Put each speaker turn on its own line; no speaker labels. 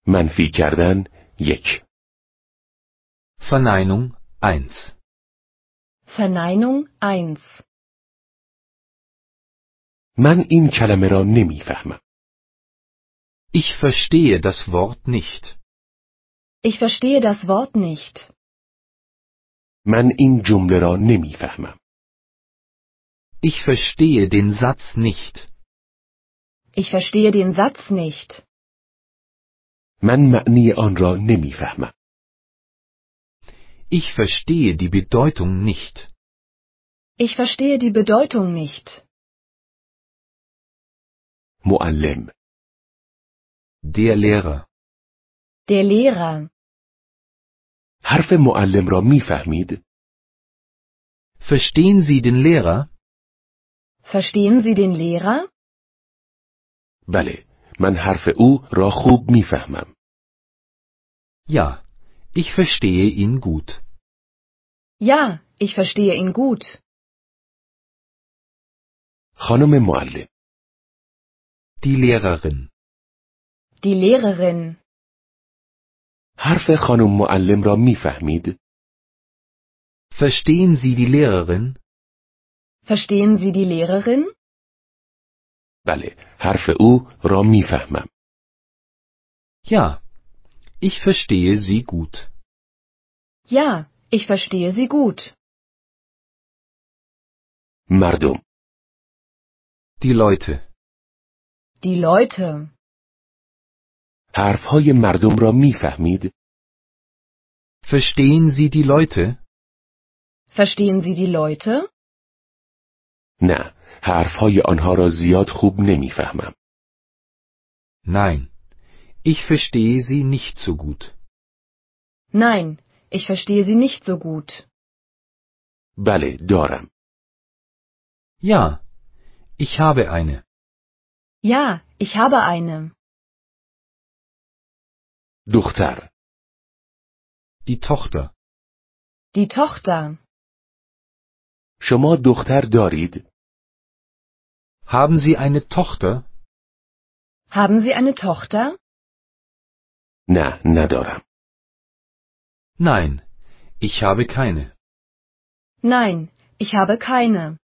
منفی کردن 1.
Verneinung 1.
Verneinung 1.
من این کلمه را نمیفهمم.
Ich verstehe das Wort nicht.
Ich verstehe das Wort nicht.
من این جمله را نمیفهمم.
Ich verstehe den Satz nicht.
Ich verstehe den Satz nicht.
من معنی آن را نمیفهمم.
Ich verstehe die Bedeutung nicht.
Ich verstehe die Bedeutung nicht.
معلم.
Der Lehrer.
Der Lehrer.
حرف معلم را میفهمید؟
Verstehen Sie den Lehrer?
Verstehen Sie den Lehrer?
بله، من حرف او را خوب میفهمم.
Ja, ich verstehe ihn gut.
Ja, ich verstehe ihn gut.
خانم معلم.
Die Lehrerin.
Die Lehrerin.
حرف خانم معلم را میفهمید؟
Verstehen Sie die Lehrerin?
Verstehen Sie die Lehrerin?
بله، حرف او را میفهمم.
Ja, ich verstehe sie gut.
Ja, ich verstehe sie gut.
مردم.
Die Leute.
Die Leute.
حرفهای مردم را میفهمید؟
Verstehen Sie die Leute?
Verstehen Sie die Leute?
نه، حرفهای آنها را زیاد خوب نمیفهمم.
Nein, ich verstehe sie nicht so gut.
Nein, ich verstehe sie nicht so gut.
بله، دارم.
Ja, ich habe eine.
Ja, ich habe eine.
دختر.
Die Tochter.
Die Tochter.
شما دختر دارید؟
Haben Sie eine Tochter?
Haben Sie eine Tochter?
نه، ندارم.
Nein, ich habe keine.
Nein, ich habe keine.